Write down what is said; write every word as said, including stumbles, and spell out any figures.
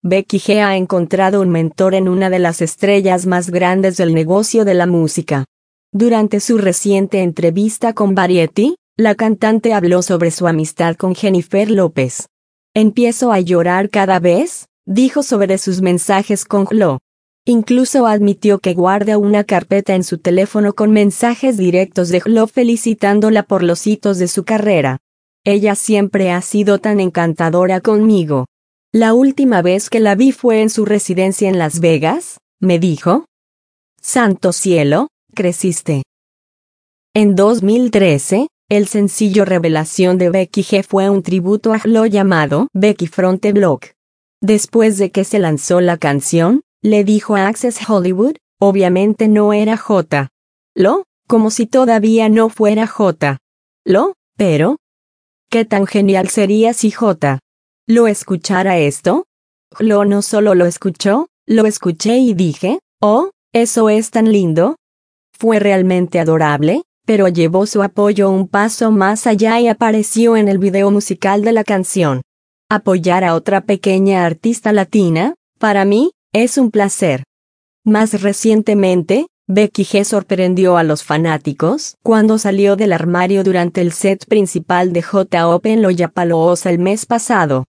Becky G ha encontrado un mentor en una de las estrellas más grandes del negocio de la música. Durante su reciente entrevista con Variety, la cantante habló sobre su amistad con Jennifer López. Empiezo a llorar cada vez, dijo sobre sus mensajes con Khloe. Incluso admitió que guarda una carpeta en su teléfono con mensajes directos de Khloe felicitándola por los hitos de su carrera. Ella siempre ha sido tan encantadora conmigo. La última vez que la vi fue en su residencia en Las Vegas, me dijo. Santo cielo, creciste. En dos mil trece, el sencillo revelación de Becky G fue un tributo a Khloe llamado Becky from the Block. Después de que se lanzó la canción, le dijo a Access Hollywood, obviamente no era J. Lo, como si todavía no fuera J. Lo, pero... ¿Qué tan genial sería si J. Lo escuchara esto? Khloe no solo lo escuchó, lo escuché y dije, oh, eso es tan lindo. Fue realmente adorable, pero llevó su apoyo un paso más allá y apareció en el video musical de la canción. Apoyar a otra pequeña artista latina, para mí, es un placer. Más recientemente, Becky G sorprendió a los fanáticos cuando salió del armario durante el set principal de J Open Lollapalooza el mes pasado.